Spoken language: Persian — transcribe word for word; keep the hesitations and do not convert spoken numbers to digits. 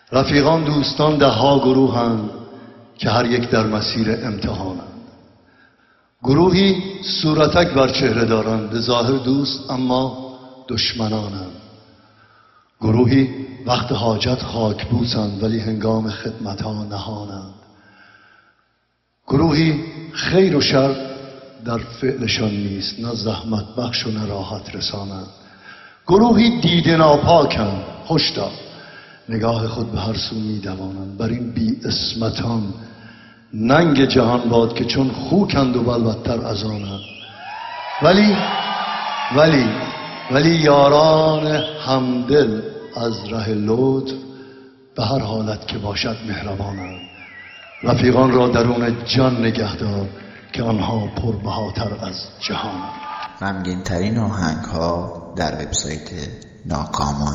رفیقان دوستان ده ها گروهند که هر یک در مسیر امتحانند. گروهی صورتک بر چهره دارند، به ظاهر دوست اما دشمنانند. گروهی وقت حاجت خاک بوسند ولی هنگام خدمت ها نهانند. گروهی خیر و شر در فعلشان نیست، نه زحمت بخش و نه راحت رسانند. گروهی دیده ناپاکند، هشدار نگاه خود به هر سو می دوانند. بر این بی اسمتان ننگ جهان باد که چون خوکند و بلبتر از آنند. ولی ولی ولی یاران همدل از ره لطف به هر حالت که باشد مهربانند. رفیقان را درون جان نگهدار که آنها پربهاتر از جهانند. غمگین ترین آهنگ ها در وبسایت ناکامان.